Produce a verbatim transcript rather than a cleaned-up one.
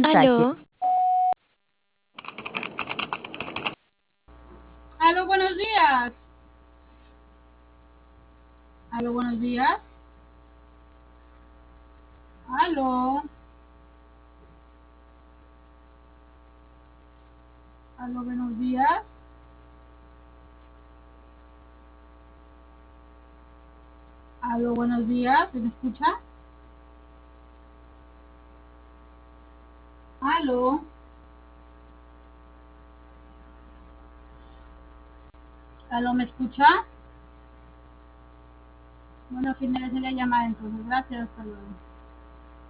mensaje. Aló, Aló, buenos días. Aló, buenos días. Aló. Aló, buenos días. Aló, buenos días. ¿Se me escucha? Aló. Aló, ¿me escucha? Bueno, finalice la llamada entonces. Gracias. Hasta luego.